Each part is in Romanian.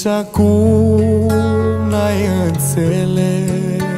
acum n-ai înțeles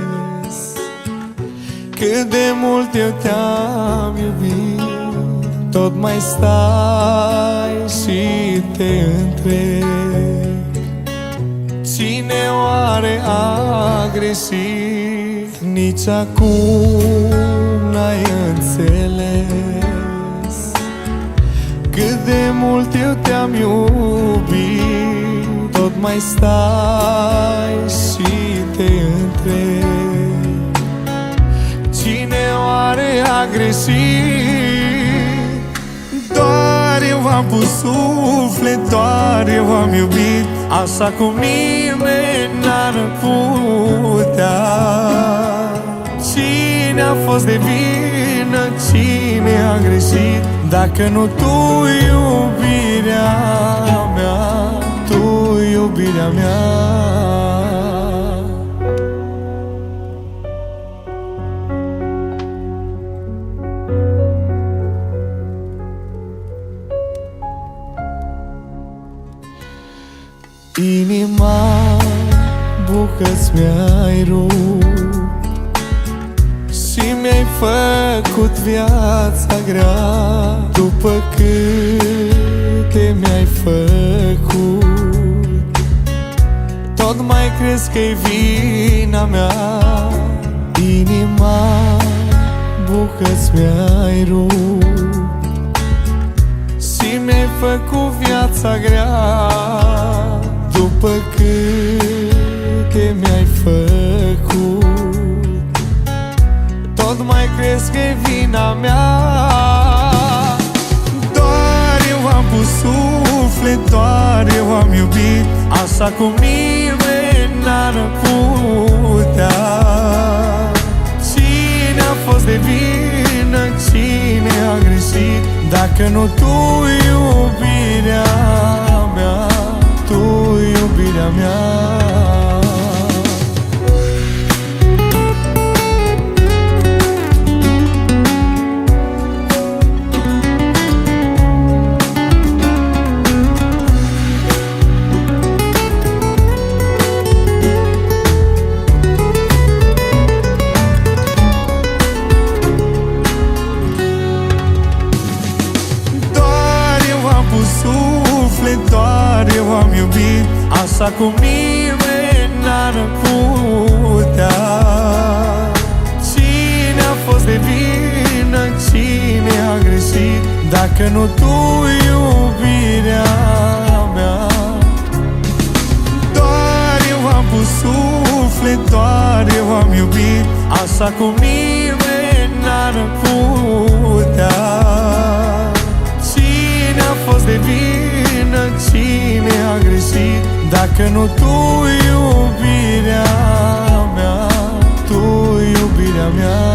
cât de mult eu te-am iubit. Tot mai stai și te întrebi cine oare a greșit. Nici acum n-ai înțeles cât de mult eu te-am iubit. Tot mai stai și te întrebi cine oare a greșit. Doar eu v-am pus suflet, doar eu v-am iubit, așa cum nimeni n-ar putea. Cine a fost de vină, cine a greșit, dacă nu tu, iubirea mea, tu, iubirea mea. Inima bucăți mi-ai rupt și mi-ai făcut viața grea. După câte mi-ai făcut, tot mai crezi că-i vina mea. Inima bucăți mi-ai rupt și mi-ai făcut viața grea. După câte mi-ai făcut, tot mai crezi că-i vina mea. Doar eu v-am pus suflet, doar eu v-am iubit, așa cum nimeni n-ar putea. Cine a fost de vină, cine a greșit, dacă nu tu, iubirea mea, tu, iubirea mea. Doar eu am iubit, așa cum nimeni n-ar putea. Cine a fost de vină, cine a greșit, dacă nu tu, iubirea mea. Doar eu am pus suflet, doar eu am iubit, așa cum nimeni n-ar putea. Cine a fost de vină, cine a greșit, dacă nu tu, iubirea mea, tu, iubirea mea.